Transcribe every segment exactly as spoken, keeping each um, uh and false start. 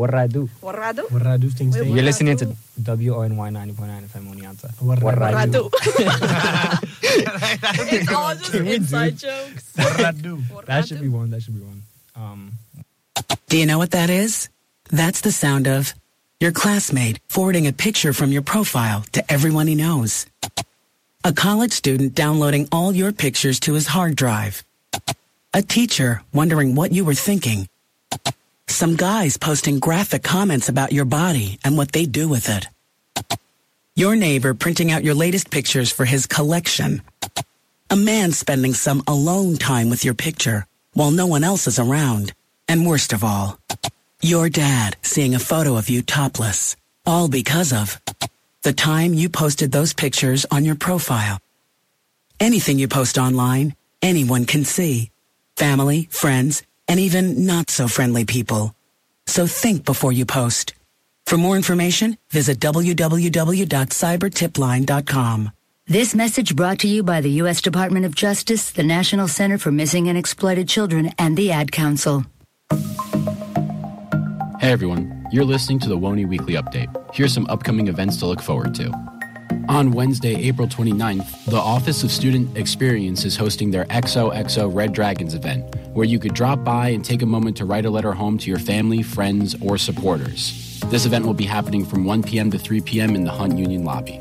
Warradu. Warradu? Warradu things. You're listening to W O N Y ninety point nine F M Oneonta. Warradu. Warradu. It's all just inside jokes. Warradu. That should be one. That should be one. Um. Do you know what that is? That's the sound of your classmate forwarding a picture from your profile to everyone he knows. A college student downloading all your pictures to his hard drive. A teacher wondering what you were thinking. Some guys posting graphic comments about your body and what they do with it. Your neighbor printing out your latest pictures for his collection. A man spending some alone time with your picture while no one else is around. And worst of all, your dad seeing a photo of you topless, all because of the time you posted those pictures on your profile. Anything you post online, anyone can see. Family, friends, and even not-so-friendly people. So think before you post. For more information, visit w w w dot cyber tip line dot com. This message brought to you by the U S Department of Justice, the National Center for Missing and Exploited Children, and the Ad Council. Hey everyone, you're listening to the W O N Y Weekly Update. Here's some upcoming events to look forward to. On Wednesday, April twenty-ninth, the Office of Student Experience is hosting their X O X O Red Dragons event, where you could drop by and take a moment to write a letter home to your family, friends, or supporters. This event will be happening from one p.m. to three p.m. in the Hunt Union lobby.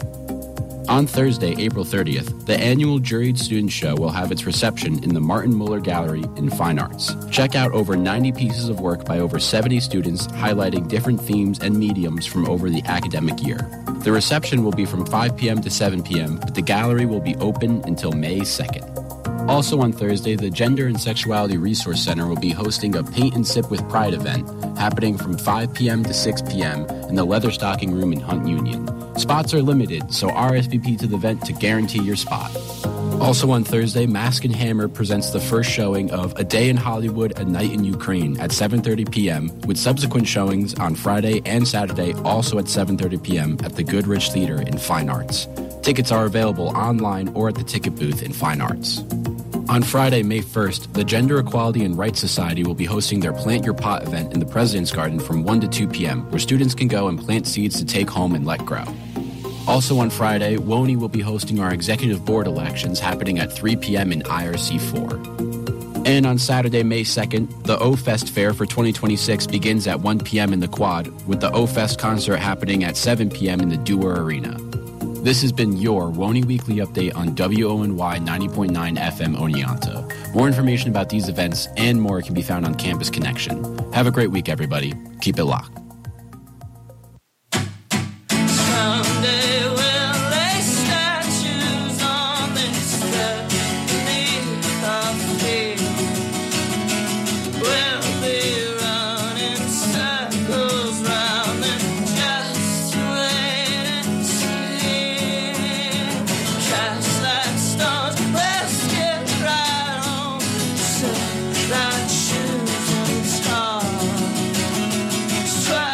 On Thursday, April thirtieth, the annual Juried Student Show will have its reception in the Martin Muller Gallery in Fine Arts. Check out over ninety pieces of work by over seventy students highlighting different themes and mediums from over the academic year. The reception will be from five p.m. to seven p.m., but the gallery will be open until May second. Also on Thursday, the Gender and Sexuality Resource Center will be hosting a Paint and Sip with Pride event happening from five p.m. to six p.m. in the Leatherstocking Room in Hunt Union. Spots are limited, so R S V P to the event to guarantee your spot. Also on Thursday, Mask and Hammer presents the first showing of A Day in Hollywood, A Night in Ukraine at seven thirty p.m., with subsequent showings on Friday and Saturday also at seven thirty p.m. at the Goodrich Theater in Fine Arts. Tickets are available online or at the ticket booth in Fine Arts. On Friday, May first, the Gender Equality and Rights Society will be hosting their Plant Your Pot event in the President's Garden from one to two p.m., where students can go and plant seeds to take home and let grow. Also on Friday, W O N Y will be hosting our Executive Board elections happening at three p.m. in I R C four. And on Saturday, May second, the O-Fest Fair for twenty twenty-six begins at one p.m. in the Quad, with the O-Fest concert happening at seven p.m. in the Dewar Arena. This has been your W O N Y Weekly Update on W O N Y ninety point nine F M Oneonta. More information about these events and more can be found on Campus Connection. Have a great week, everybody. Keep it locked. Try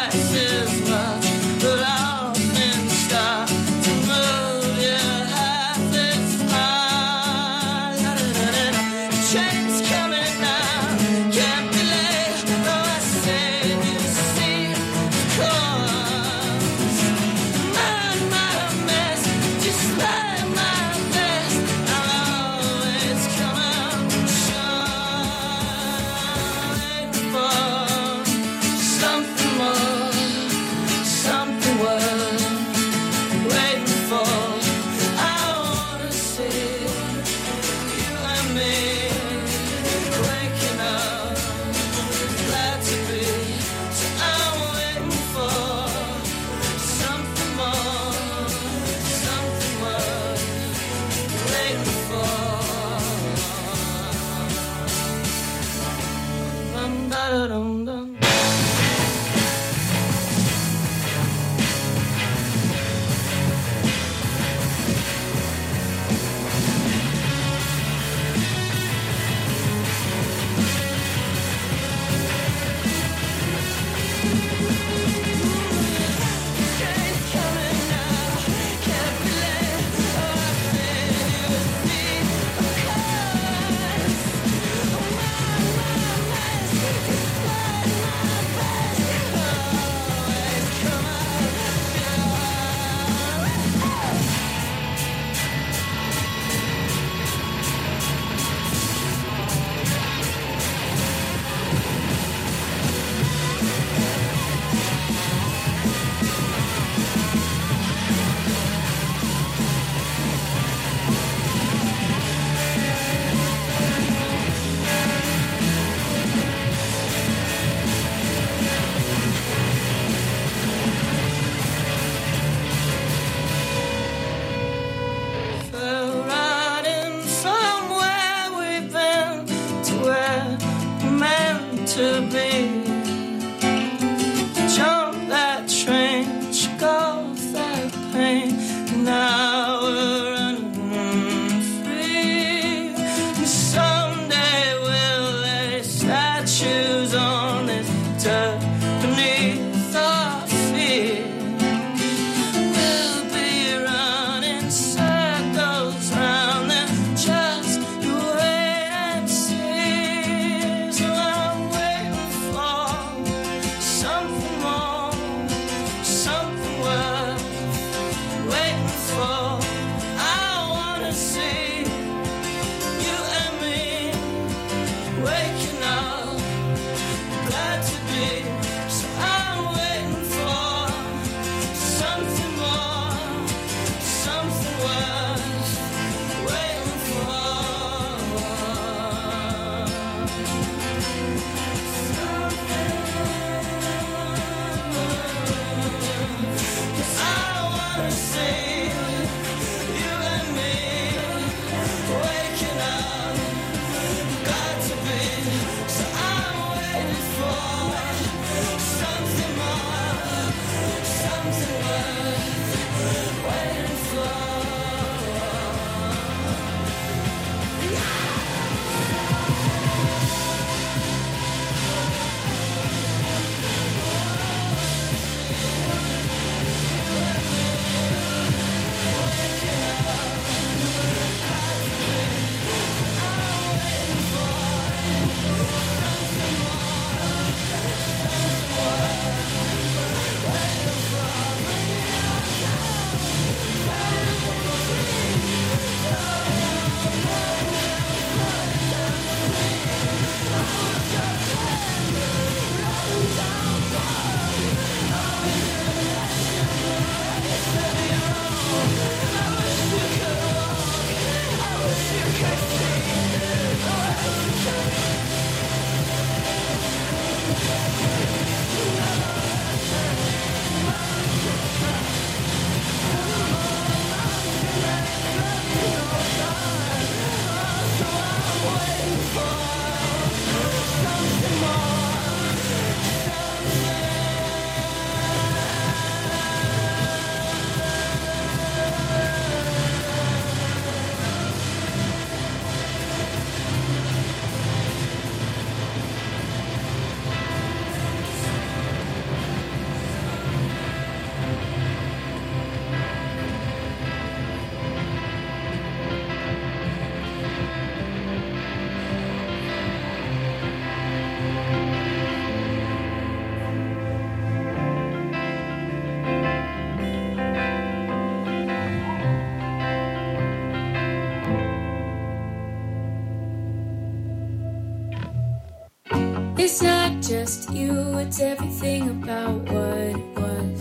It's not just you, it's everything about what it was.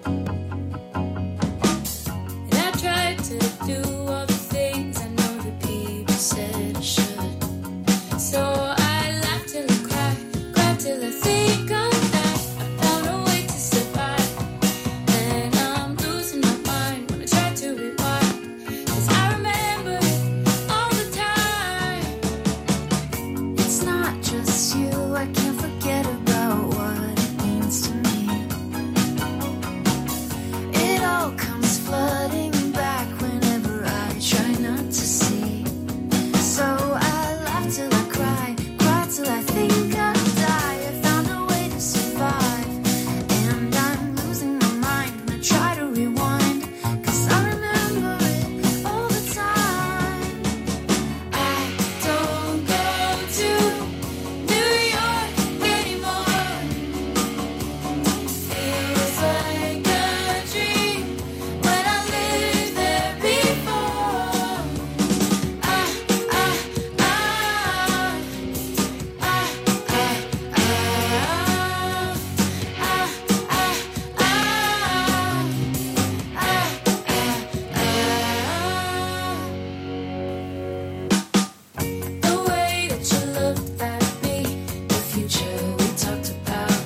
And I tried to do all the things I know that people said I should. So I laughed till I cried, cried till I think I'm back. I found a way to survive, and I'm losing my mind when I try to rewind. 'Cause I remember it all the time. It's not just you, I can't forget about what it means to me. It all comes flooding back whenever I try not to see. So I laugh till I cry, cry till I think I'll die. I found a way to survive, and I'm losing my mind when I try to rewind. 'Cause I remember it all the time. I don't go to New York anymore. Feels like a dream when I lived there before. I, I, I, I, I, I, The way that you looked at me, the future we talked about.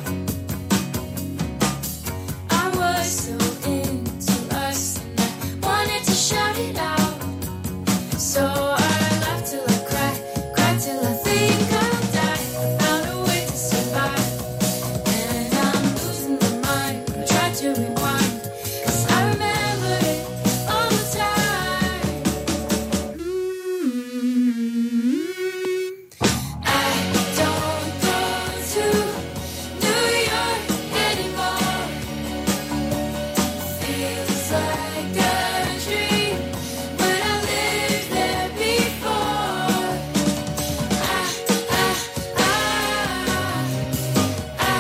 I was so into us and I wanted to shout it out. So I laughed till I cried, cried till I think I'll die. I found a way to survive, and I'm losing my mind when I try to rewind. 'Cause I remember it all the time. I don't go to New York anymore. Feels like a dream when I lived there before. I, I, I, I,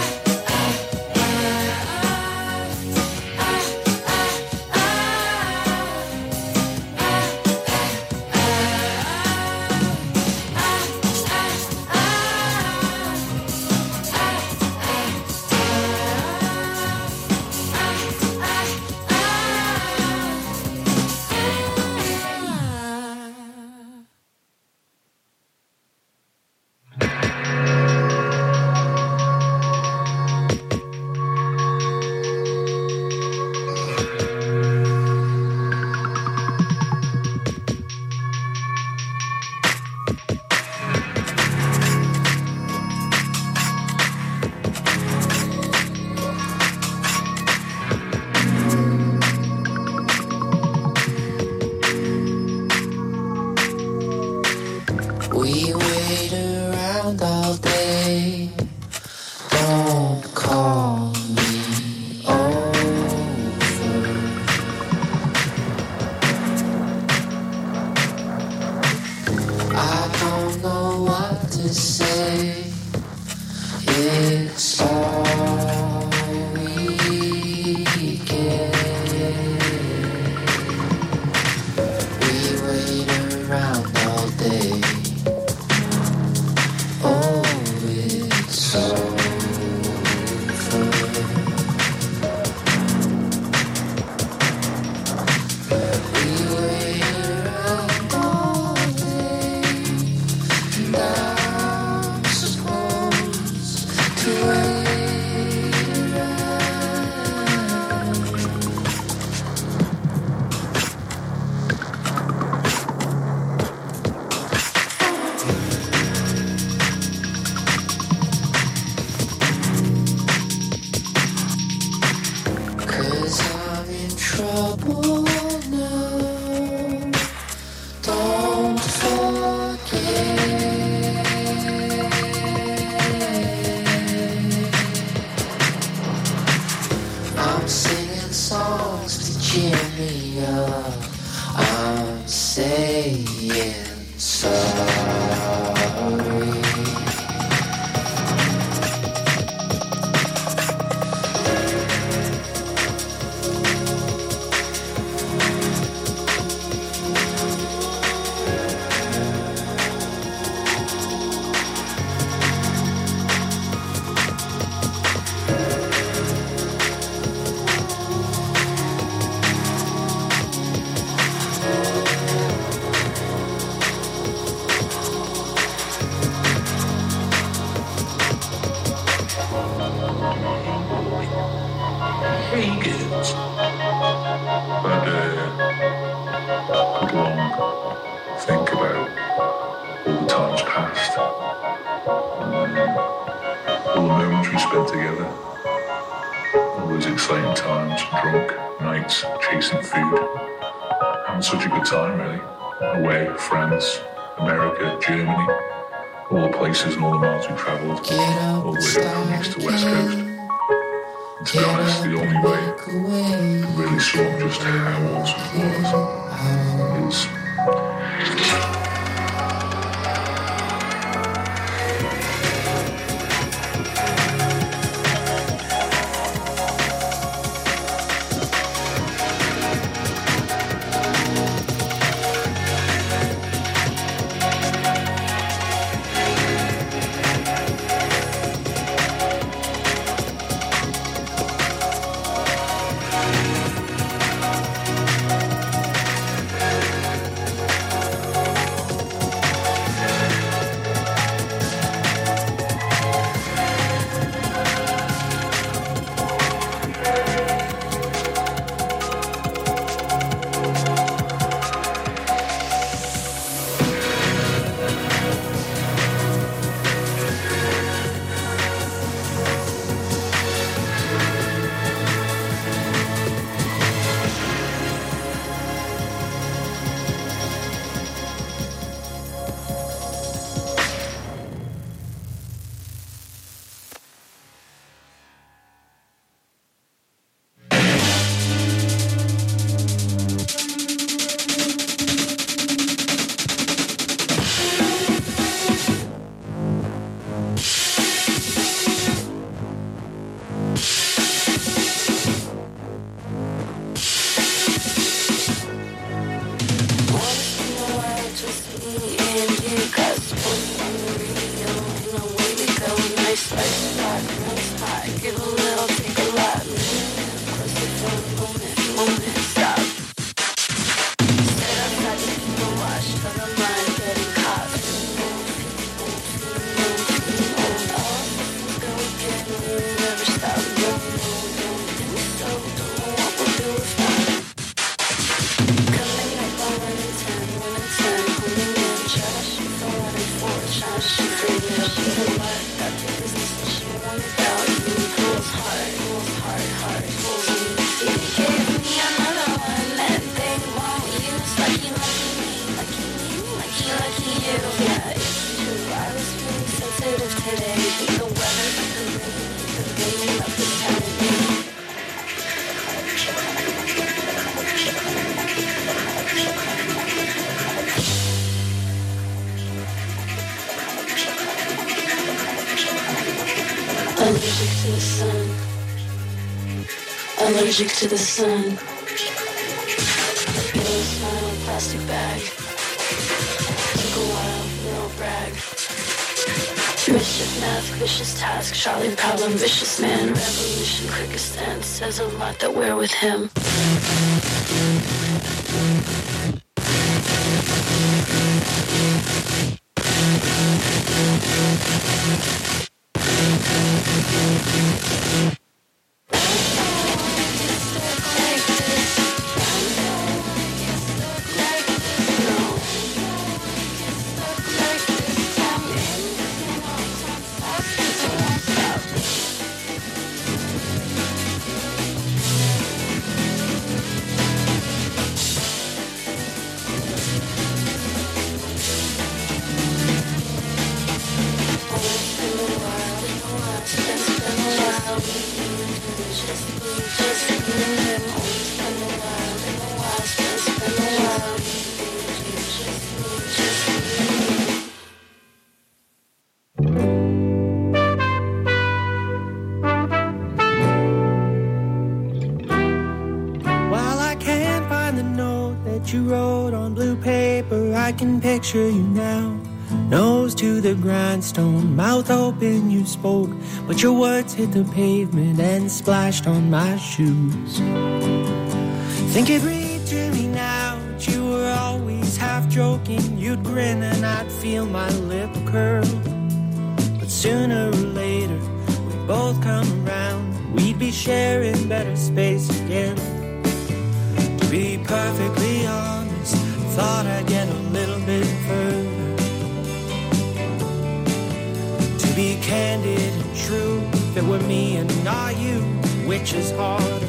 We wait around all day. Don't call me over. I don't know what to say. It's all we get. We wait around all day. Oh, it's over. We wait around all day, and I'm supposed to wait around. Cause I'm in trouble now. Don't forget. I'm singing songs to cheer me up. I'm saying sorry. All the moments we spent together, all those exciting times, drunk nights, chasing food, having such a good time really. Away, France, America, Germany, all the places and all the miles we travelled, all the way from east to west coast. And to be honest, the only way to really sum just how awesome it was is allergic to the sun. Yellow smile, plastic bag. Took a while, no brag. Mischief mask, vicious task. Charlie problem, vicious man. Revolution, quickest stance. Says a lot that we're with him. Picture you now, nose to the grindstone, mouth open you spoke, but your words hit the pavement and splashed on my shoes. Think it read to me now, but you were always half joking. You'd grin and I'd feel my lip curl, but sooner or later we'd both come around. We'd be sharing better space again. To be perfectly honest, thought I'd get a little bit further. true. If it were me and not you, which is harder?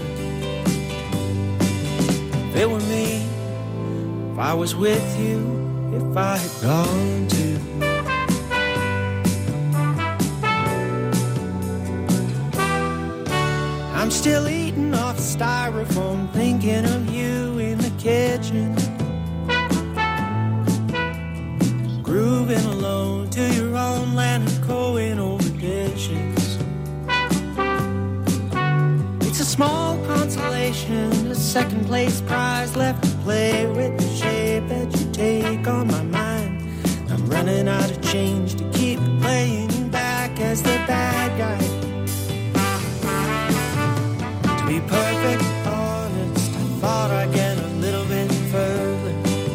If it were me, if I was with you, if I had gone to. I'm still eating off styrofoam, thinking of you in the kitchen, grooving alone to your own Leonard Cohen over dishes. It's a small consolation, a second place prize left to play with the shape that you take on my mind. I'm running out of change to keep playing you back as the bad guy. To be perfect, honest, I thought I'd get a little bit further.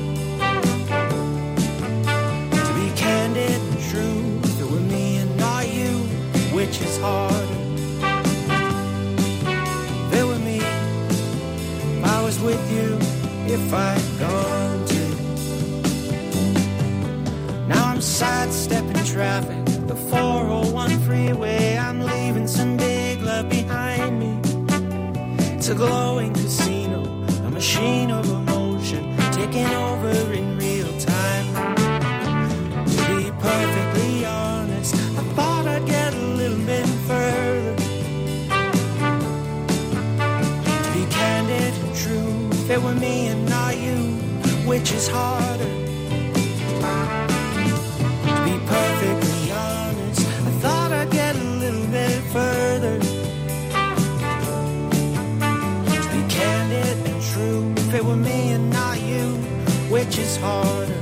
To be candid and true, if it were me and not you, which is harder? If it were me, if I was with you, if I'd gone to. Now I'm sidestepping traffic, the four oh one freeway, I'm leaving some big love behind me. It's a glowing casino, a machine of emotion, taking over in real time. To be perfectly honest, I thought I'd get a little bit further. To be candid and true, if it were me and not you, which is harder? To be perfectly honest, I thought I'd get a little bit further. If it were me and not you, which is harder?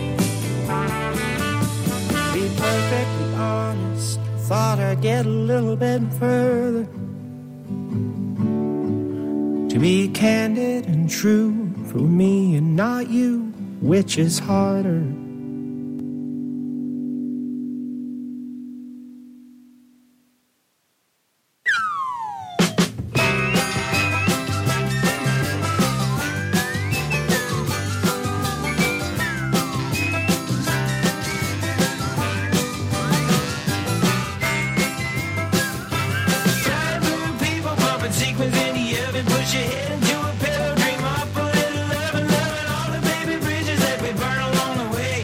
To be perfectly honest, thought I'd get a little bit further. To be candid and true, for me and not you, which is harder? Away.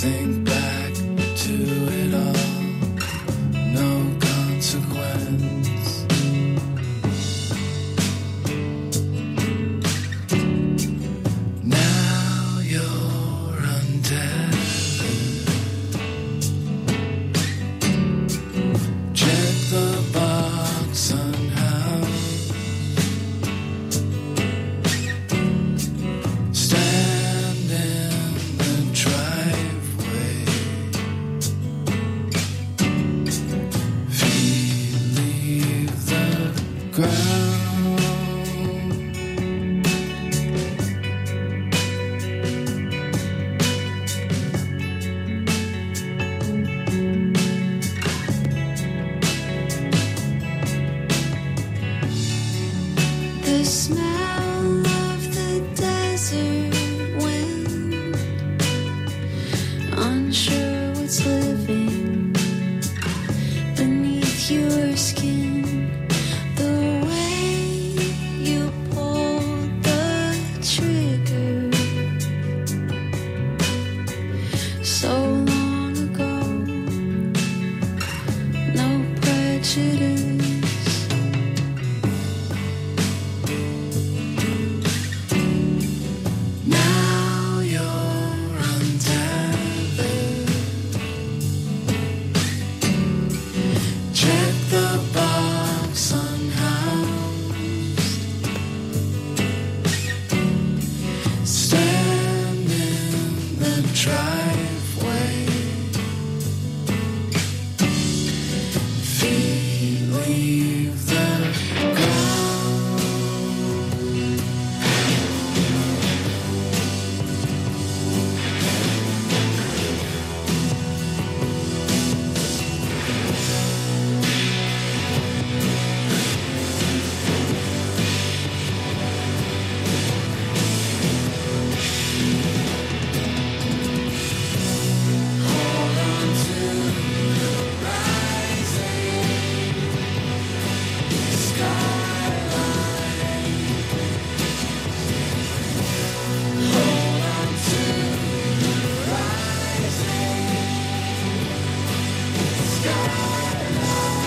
think back to it all, no consequence. Now you're untethered. Check the box unhoused. Stand in the driveway. Feet leave the ground. The smell of the desert wind, unsure what's living beneath your skin. The way you pulled the trigger so long ago, no prejudice. Now you're untethered. Check the box unhoused. Stand in the driveway. Feet leave the ground. Hold on to the rising skyline. Hold on to the rising skyline.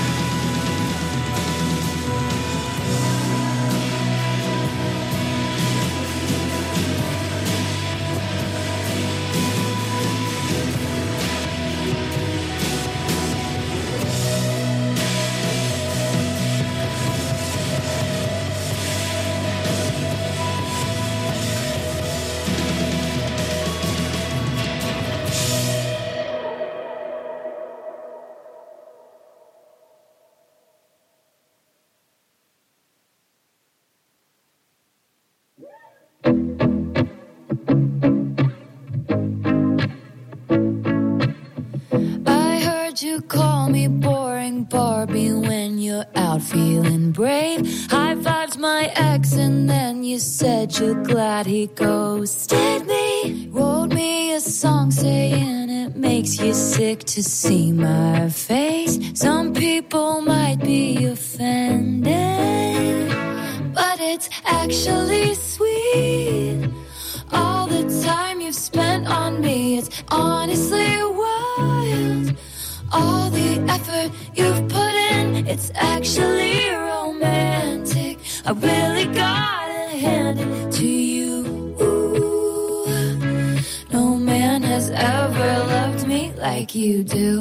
I heard you call me boring Barbie when you're out feeling brave. High fived my ex and then you said you're glad he ghosted me. Wrote me a song saying it makes you sick to see my face. Some people might be offended, but it's actually sweet. All the time you've spent on me, it's honestly wild. All the effort you've put in, it's actually romantic. I really gotta hand it to you. Ooh, no man has ever loved me like you do.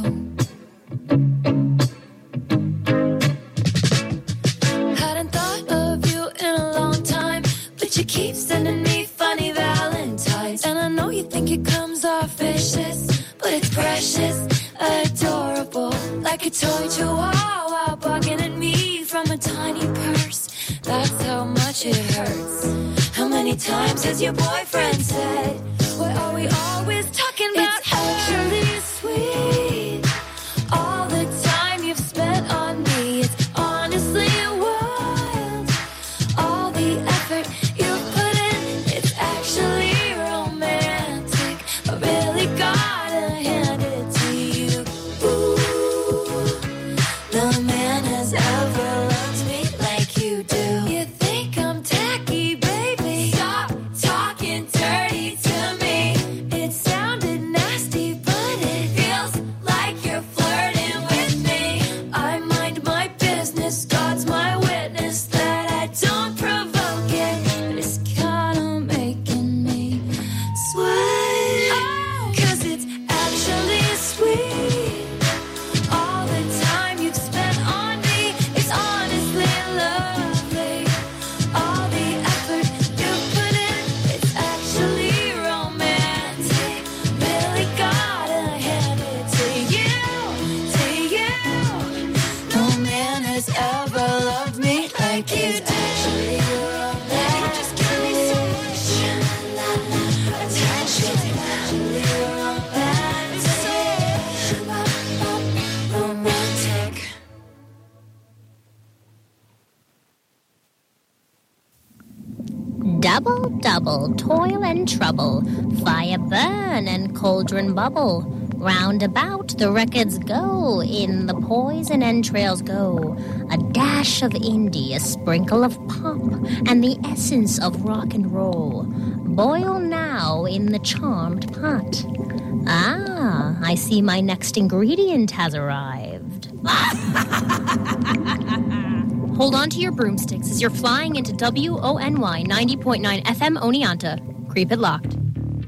Hadn't thought of you in a long time, but you keep sending me funny valentines. And I know you think it comes off vicious, but it's precious, adorable, like a toy chihuahua barking at me from a tiny purse. That's how much it hurts. How many times has your boyfriend said, what are we always talking about? It's actually sweet. All the time you've spent on me, it's honestly wild. All the effort you've put in, it's actually romantic. I really gotta hand it to you. Ooh, no man has ever loved me like you do. You think I'm tacky, baby? Stop talking dirty to me. It sounded nasty. Double, double, toil and trouble, fire burn and cauldron bubble. Round about the records go, in the poison entrails go. A dash of indie, a sprinkle of pop, and the essence of rock and roll. Boil now in the charmed pot. Ah, I see my next ingredient has arrived. Hold on to your broomsticks as you're flying into W O N Y ninety point nine F M Oneonta. Creep it locked.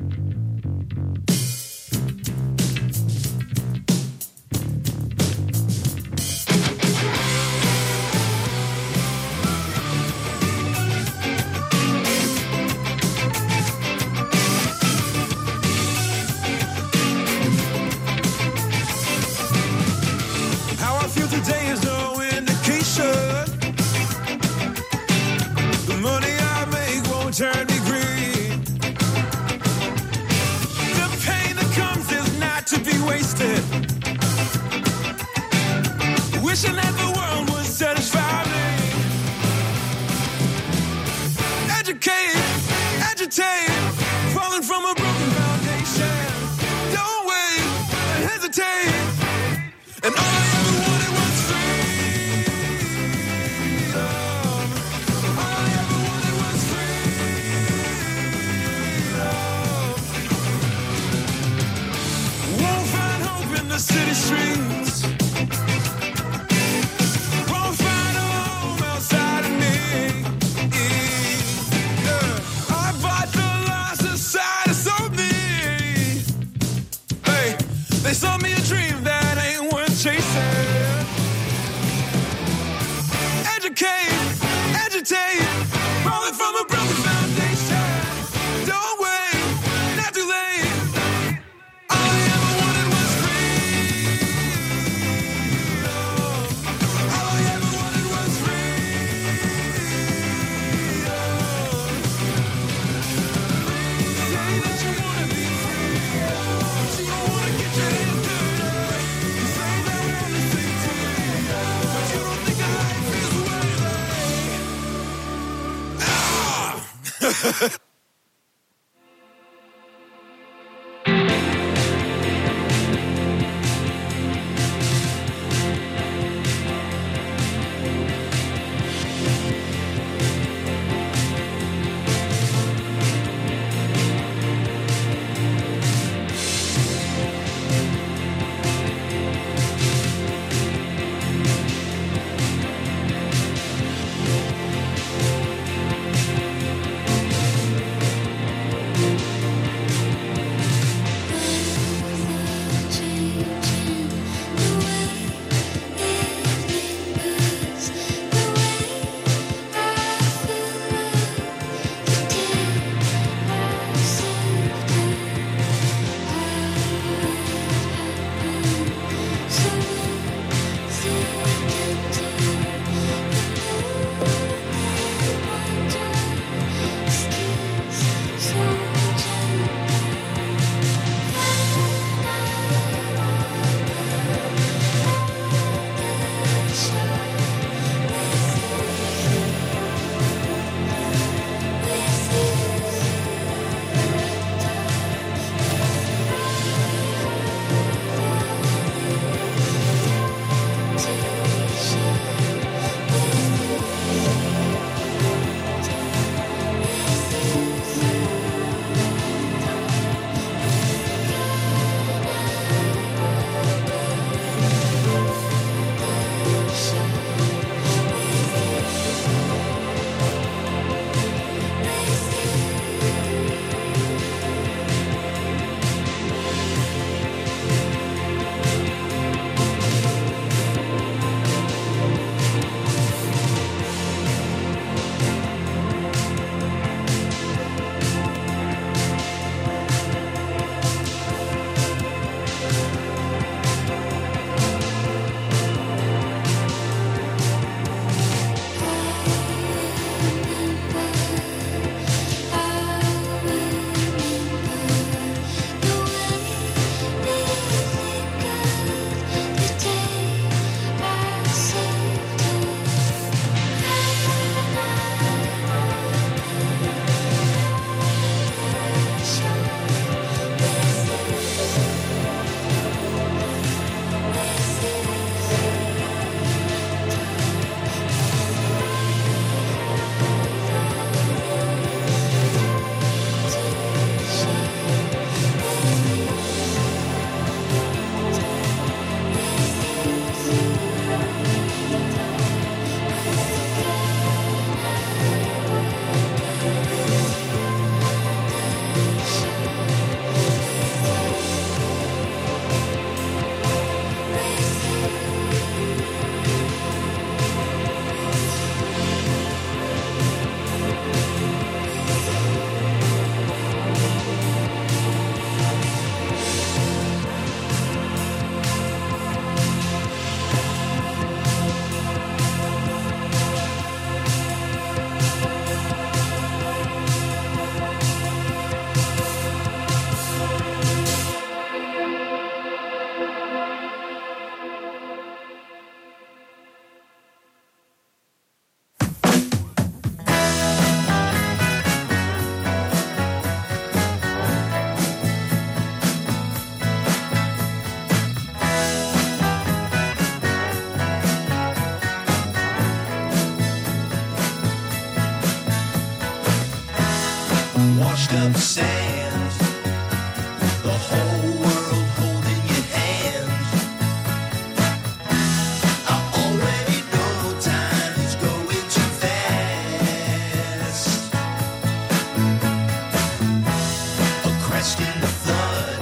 Turn me green. The pain that comes is not to be wasted. Wishing that the world would satisfy me. Educate, agitate, falling from a broken foundation. Don't wait and hesitate. And all I ever wanted was city streets. Won't find a home outside of me. Yeah. I bought the lies society sold me. Hey, they sold me a dream that ain't worth chasing. Educate, agitate, falling from a broken foundation. Don't wait, not too late. All I ever wanted was sand. The whole world holding your hand. I already know time is going too fast. A crest in the flood,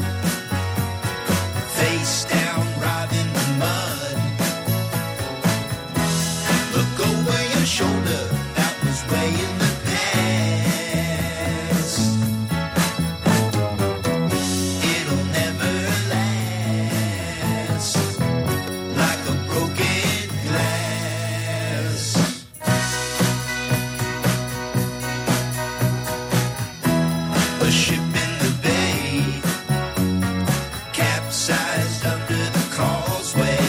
face down, writhing the mud. Look over your shoulder, that was way in the past. It'll never last, like a broken glass. A ship in the bay, capsized under the causeway.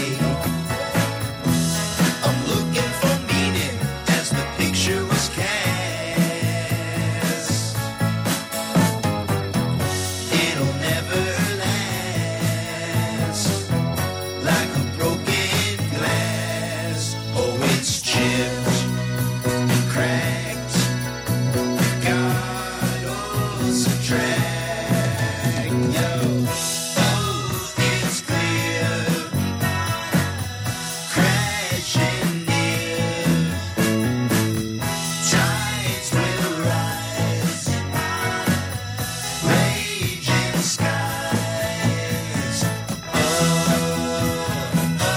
I'm looking for meaning as the picture was cast. It'll never last, like a broken glass. Oh, it's chipped and cracked. God, oh, subtract. Yo, oh, it's clear. Crashing near. Tides will rise. Raging skies. Oh, oh,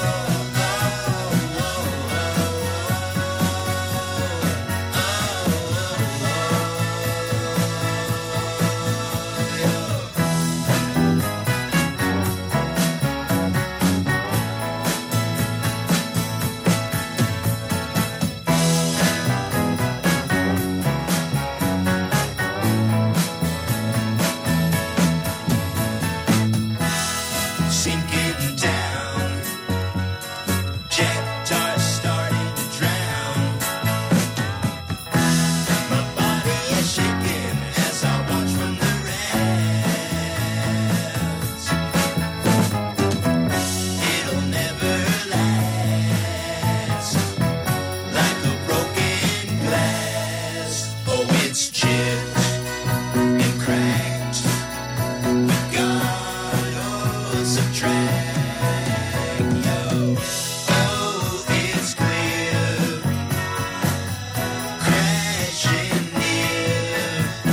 sinking down. Jackdaw starting to drown. My body is shaking as I watch from the raft. It'll never last, like a broken glass. Oh, it's chipped and cracked. God, oh, subtract. Yo, oh, it's clear. Crashing near.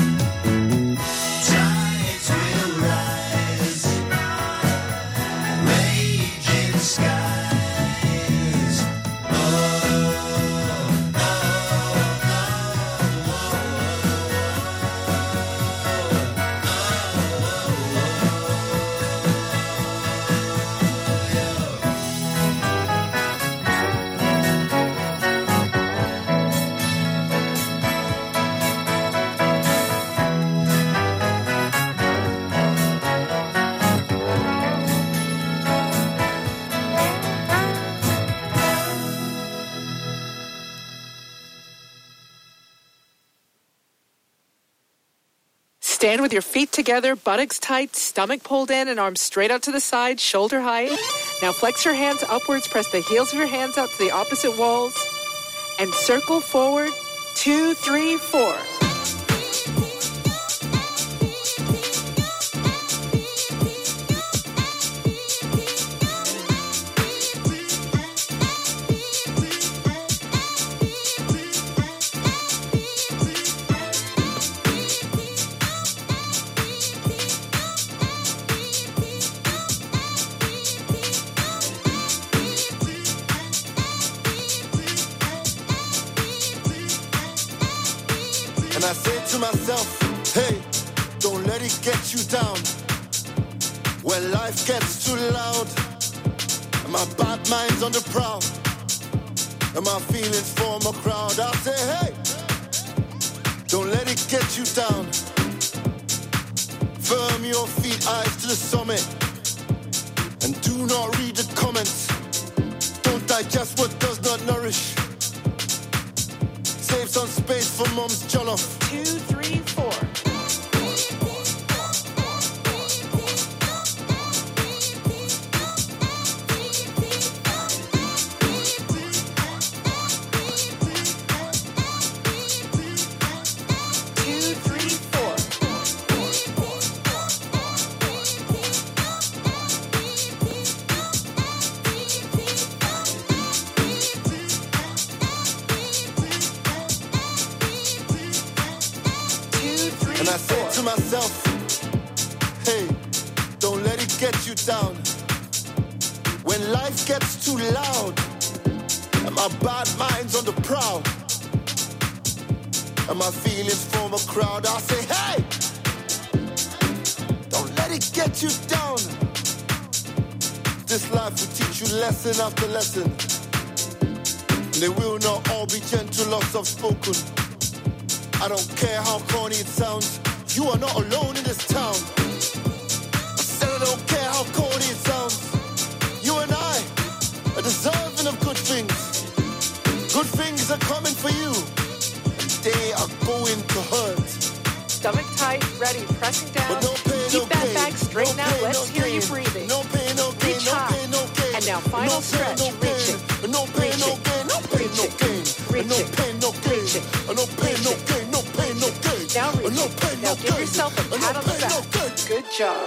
Tides will rise. Raging skies. Oh, oh, Stand with your feet together, buttocks tight, stomach pulled in, and arms straight out to the side, shoulder height. Now flex your hands upwards, press the heels of your hands out to the opposite walls, and circle forward. Two, three, four. And I say to myself, hey, don't let it get you down. When life gets too loud, and my bad mind's on the prowl, and my feelings form a crowd, I say, hey, don't let it get you down. Firm your feet, eyes to the summit, and do not read the comments. Don't digest what does not nourish. Save some space for mom's jollof. Two, three, four. Two, three, four. I say to myself, hey, don't let it get you down. When life gets too loud, and my bad mind's on the prowl, and my feelings form a crowd, I say, hey, don't let it get you down. This life will teach you lesson after lesson. They will not all be gentle or soft-spoken. I don't care how corny it sounds, you are not alone in this town. I said I don't care how corny it sounds, you and I are deserving of good things. Good things are coming for you, and they are going to hurt. Stomach tight, ready, pressing down. But no pain, Keep no that gain. back straight No now. pain, Let's no hear you gain. breathing. No pain, no gain, Reach no high. pain, no gain. And now final No pain, stretch. no Reach gain. it. No pain, Reach no it. gain, no pain, no gain. Reach No it. pain, no gain. Reach it. No pain, no gain, no pain, no gain. Now reach No it. pain, Now no give gain. yourself a No pat on the pain, no back. gain. Good job.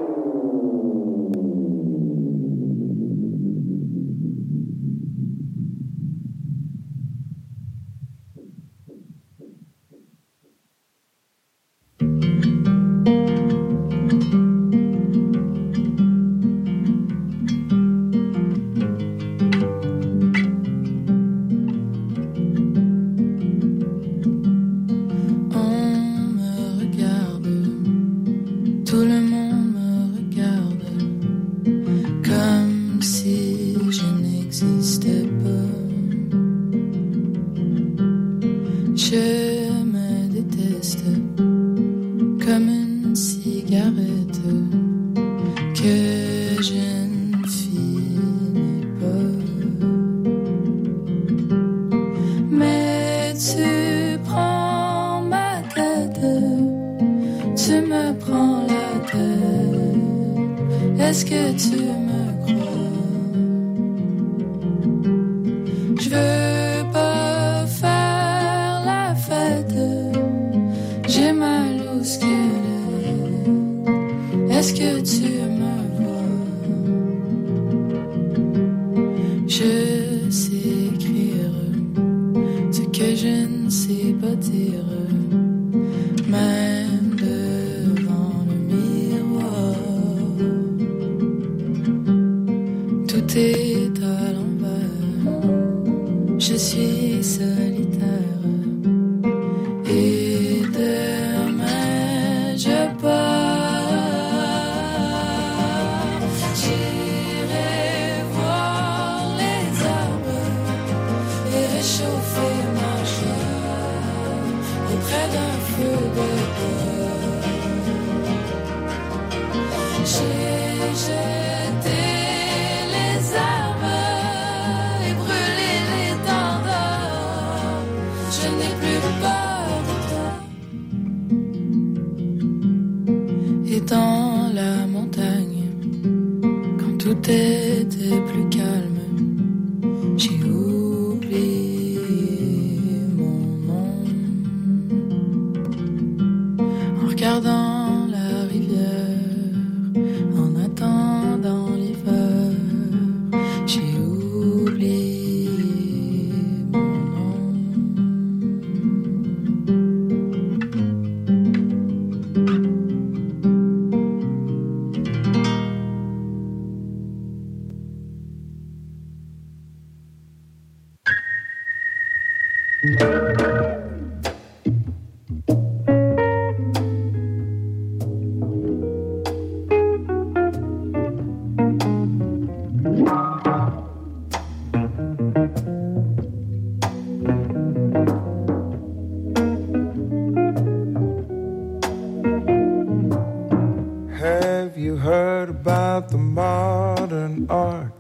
Have you heard about the modern arc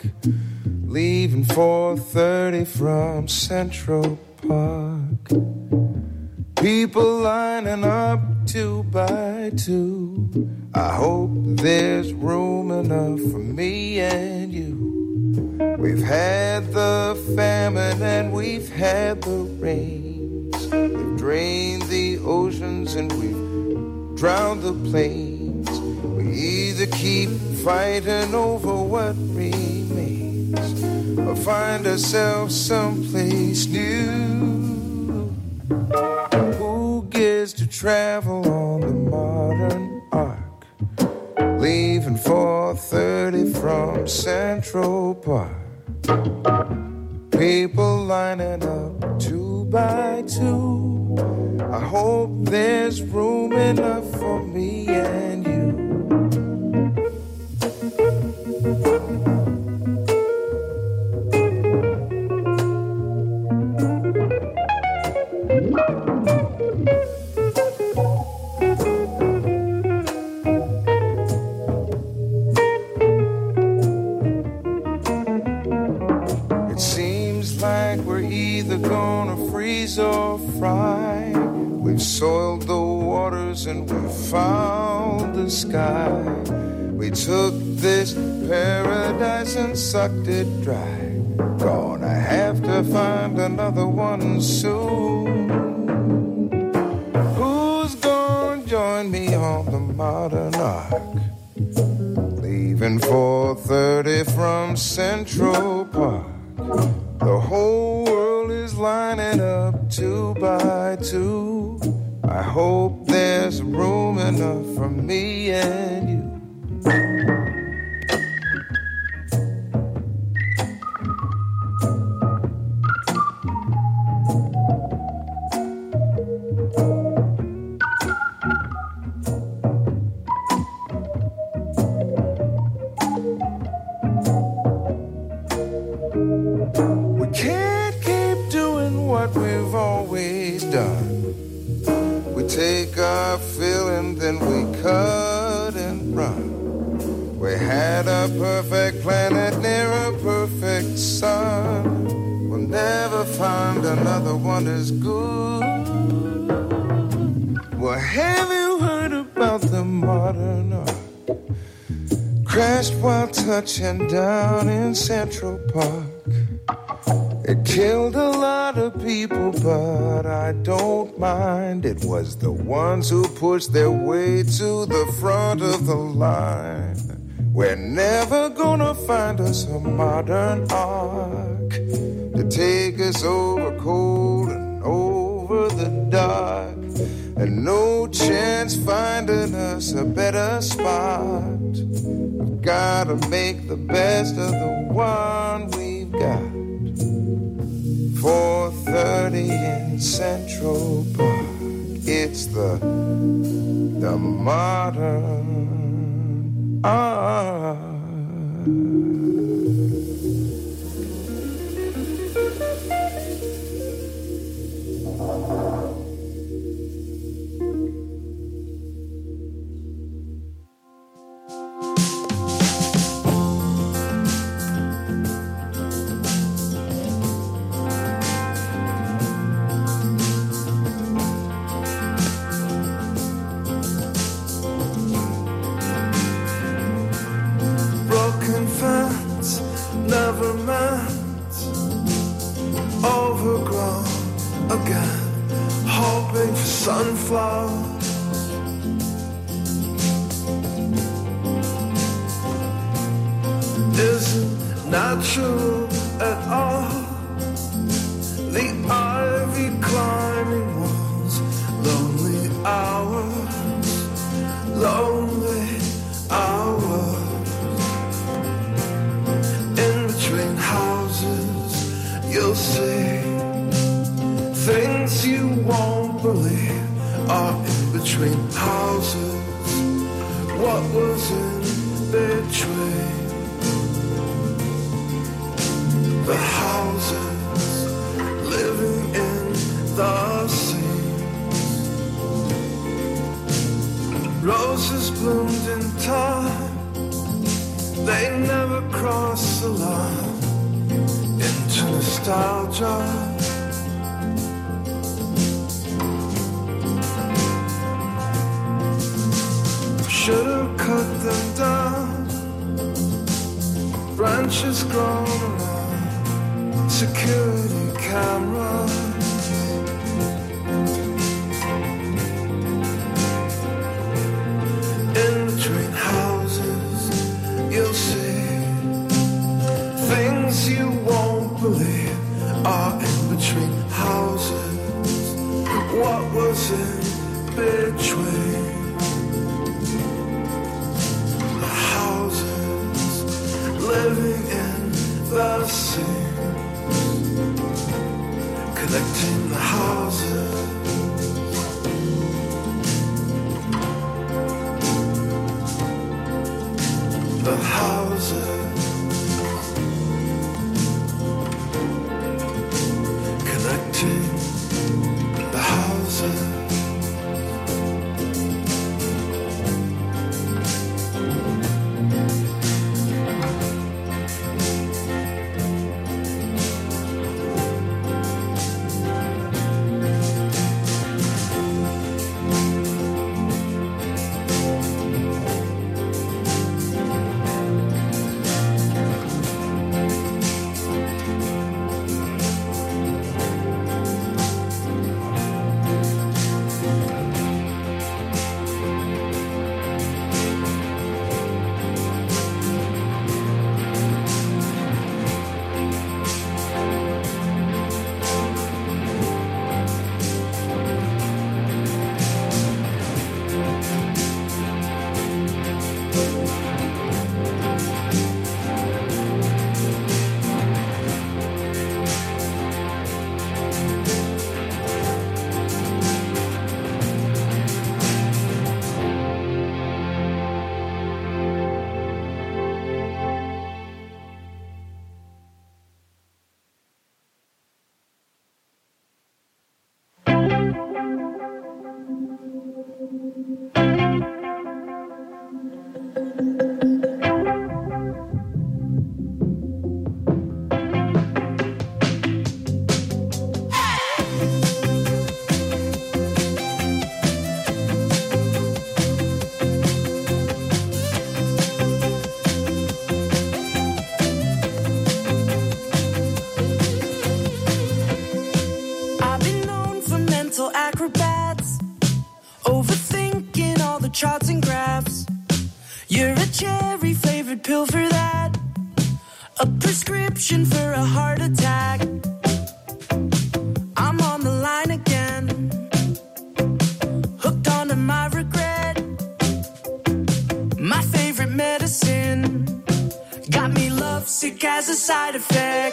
leaving four thirty from Central Park? People lining up two by two. I hope there's room enough for me and you. We've had the famine and we've had the rains. We've drained the oceans and we've drowned the plains. We either keep fighting over what remains or find ourselves someplace new. Who gives is to travel on the modern ark, leaving four thirty from Central Park. People lining up two by two. I hope there's room enough for me and you. It seems like we're either gonna freeze or fry. We've soiled the waters and we found the sky. We took this paradise and sucked it dry. Gonna have to find another one soon. Who's gonna join me on the modern ark? Leaving four thirty from Central Park. The whole world is lining up two by two. I hope there's room enough for me and you. We can't keep doing what we've always done. We take our fill and then we cut and run. We had a perfect planet near a perfect sun. We'll never find another one as good. Well, have you heard about the modern ark? Crashed while touching down in Central Park. It killed a lot of people, but I don't mind. It was the ones who pushed their way to the front of the line. We're never gonna find us a modern ark to take us over cold and over the dark. And no chance finding us a better spot. We've gotta make the best of the one we've got. four thirty in Central Park. It's the the modern art. Never meant, overgrown again, hoping for sunflowers. Isn't natural at all. The ivy climbing walls, lonely hours, lonely hours. Between houses, you'll see things you won't believe are in between houses. What was in between the houses, living in the seams. Roses bloomed in time. They never cross the line into nostalgia. Should've cut them down. Branches grown around security cameras. In between houses, you'll see things you won't believe are in between houses. What was in the houses, connecting the houses. Acrobats, overthinking all the charts and graphs. You're a cherry flavored pill for that, a prescription for a heart attack. I'm on the line again, hooked onto my regret. My favorite medicine got me lovesick as a side effect.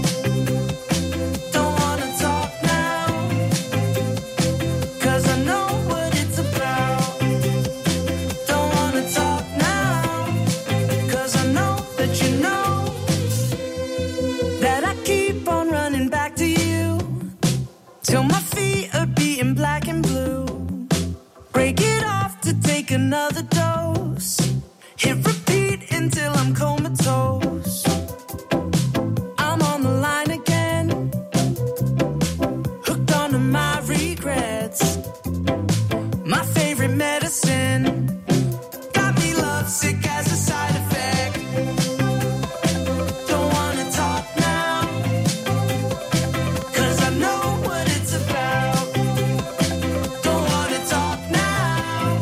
Till my feet are beating black and blue. Break it off to take another dose. Hit repeat until I'm comatose. I'm on the line again, hooked onto my regrets. My favorite medicine got me lovesick as a side effect.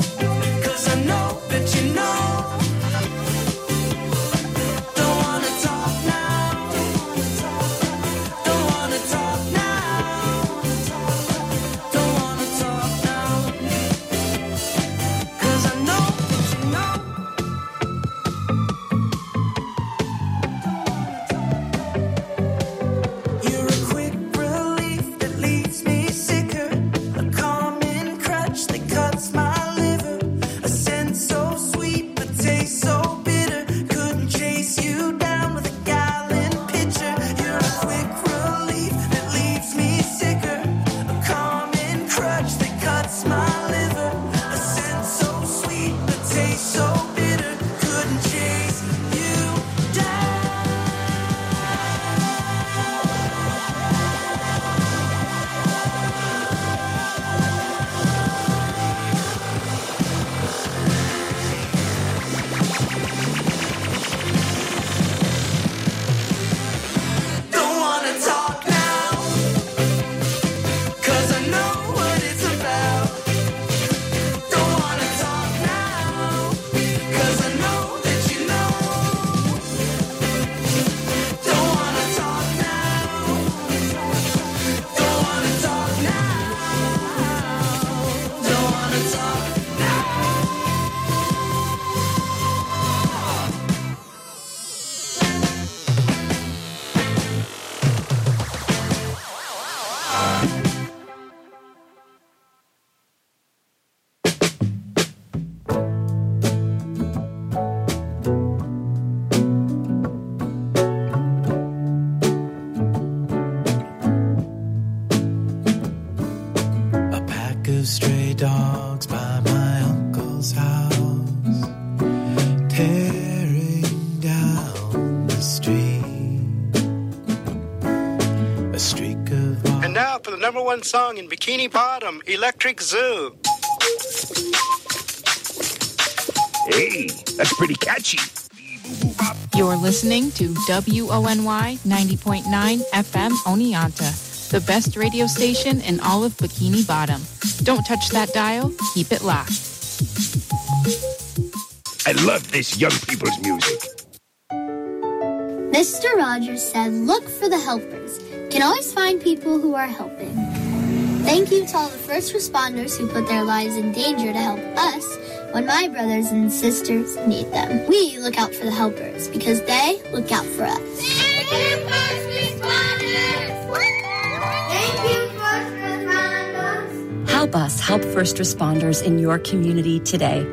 Don't wanna talk number one song in Bikini Bottom, Electric Zoo. Hey, that's pretty catchy. You're listening to W O N Y ninety point nine F M Oneonta, the best radio station in all of Bikini Bottom. Don't touch that dial. Keep it locked. I love this young people's music. Mister Rogers said, look for the helpers. You can always find people who are helping. Thank you to all the first responders who put their lives in danger to help us when my brothers and sisters need them. We look out for the helpers because they look out for us. Thank you, first responders! Thank you, first responders! Help us help first responders in your community today.